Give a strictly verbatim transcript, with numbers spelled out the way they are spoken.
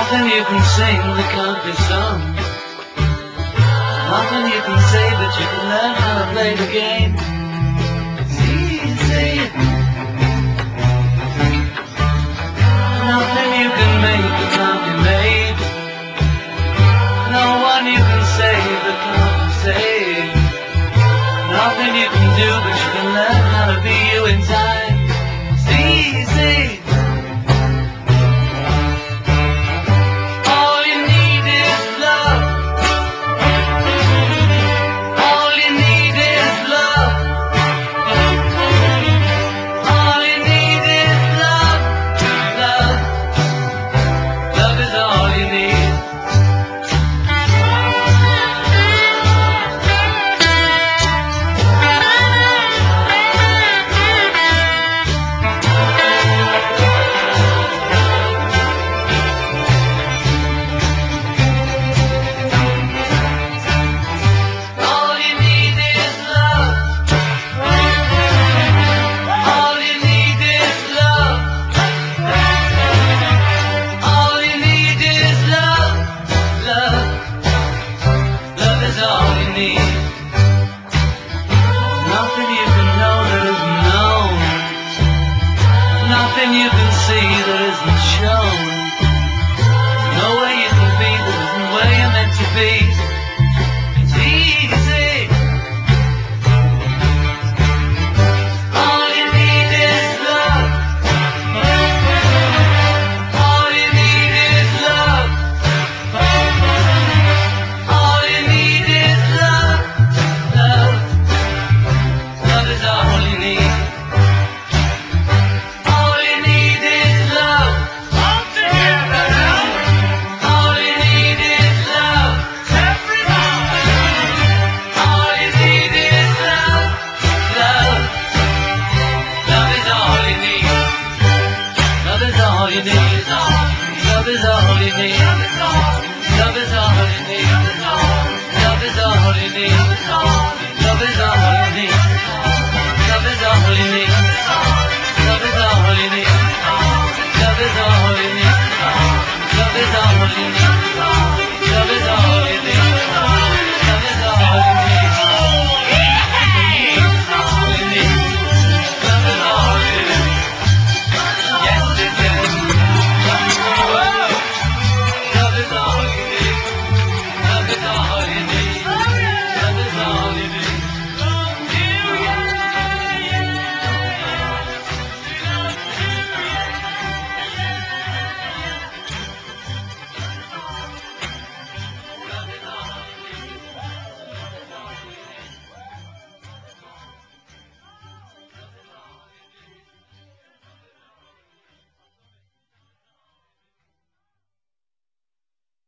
Nothing you can sing that can't be sung. Nothing you can say, but you can learn how to play the game. It's easy. Nothing you can make that can't be made. No one you can save that can't be saved. Nothing you can do, but you can learn how to be you in time. It's easy. Nothing you can see that isn't shown. Nowhere you can be that isn't where you're meant to be. It's easy. All you need is love. All you need is love. All you need is love. Love. Love is all you need. All you need, love is all you need. Love is all you need. Love is all you need. Love is all you need. Love is all you need. Love is all you need. Love is all you need. Love is all you need.